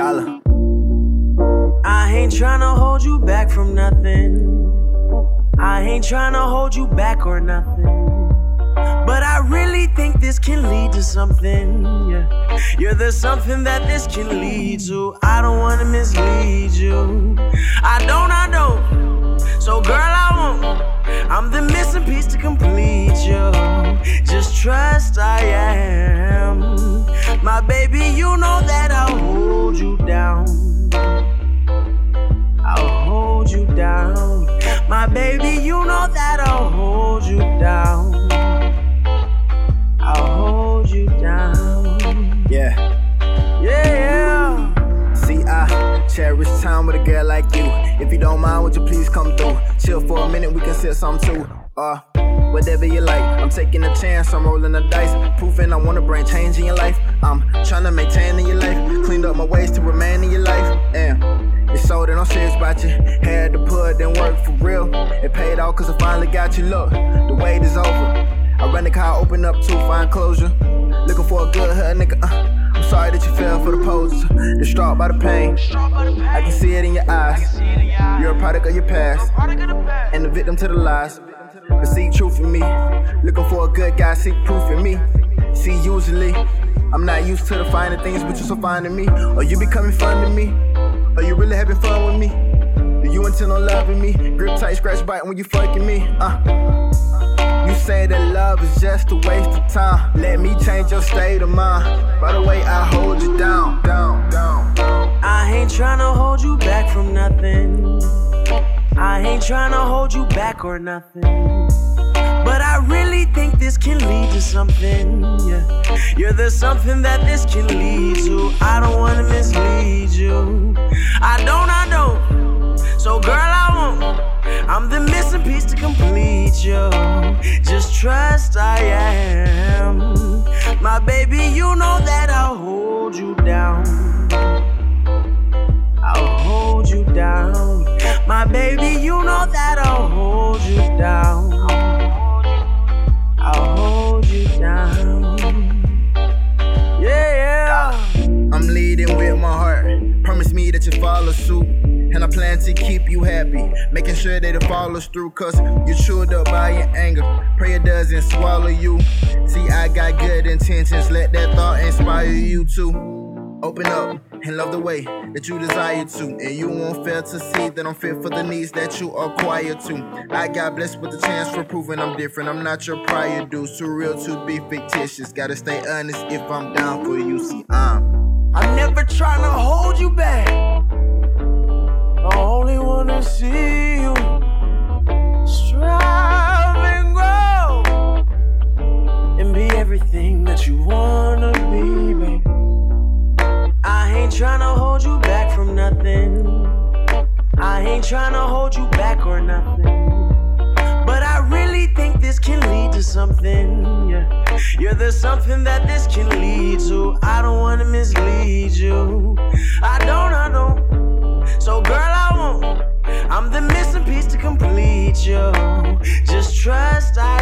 Dollar. I ain't tryna hold you back from nothing. I ain't tryna hold you back or nothing. But I really think this can lead to something, yeah. You're the something that this can lead to. I don't wanna mislead you. I don't. So girl, I won't. I'm the missing piece to complete you. Just trust I am. My baby, you know that I'll hold you down. I'll hold you down. My baby, you know that I'll hold you down. I'll hold you down. Yeah. See, I cherish time with a girl like you. If you don't mind, would you please come through? Chill for a minute, we can sit some too. Whatever you like, I'm taking a chance, I'm rolling the dice. Proving I wanna bring change in your life. I'm trying to maintain in your life. Cleaned up my ways to remain in your life. It's so that I'm serious about you. Had to put in work for real. It paid off cause I finally got you. Look, the wait is over. I ran the car, open up to find closure. Looking for a good hood nigga. I'm sorry that you fell for the poses. Distraught by the pain. I can see it in your eyes. You're a product of your past. And the victim to the lies. But see truth in me. Looking for a good guy, seek proof in me. See, usually I'm not used to the finer things, but you're so fine to me. Or you becoming fun to me. Are you really having fun with me? Do you intend on loving me? Grip tight, scratch bite when you fucking me. You say that love is just a waste of time. Let me change your state of mind. By the way, I hold you down. I ain't tryna hold you back from nothing. I ain't tryna hold you back or nothing. But I really think this can lead to something, yeah. You're the something that this can lead to. I don't wanna mislead you. I don't. So girl, I won't. I'm the missing piece to complete you. Just trust I am. My baby, you know that I'll hold you down. I'll hold you down. My baby, you know that I'll hold you down. I'll hold you down. Yeah. I'm leading with my heart. Promise me that you follow suit. And I plan to keep you happy, making sure that it follows through. Cause you're chewed up by your anger. Pray it doesn't swallow you. See, I got good intentions. Let that thought inspire you too. Open up and love the way that you desire to. And you won't fail to see that I'm fit for the needs that you acquire to. I got blessed with the chance for proving I'm different. I'm not your prior dude. Too real to be fictitious. Gotta stay honest if I'm down for you. See, I'm never trying to hold you back. I only wanna see you strive and grow and be everything that you wanna be, baby. I ain't tryna hold you back from nothing. I ain't tryna hold you back or nothing. But I really think this can lead to something, yeah. You're the something that this can lead to. I don't wanna mislead you. I don't. So girl, I won't. I'm the missing piece to complete you. Just trust I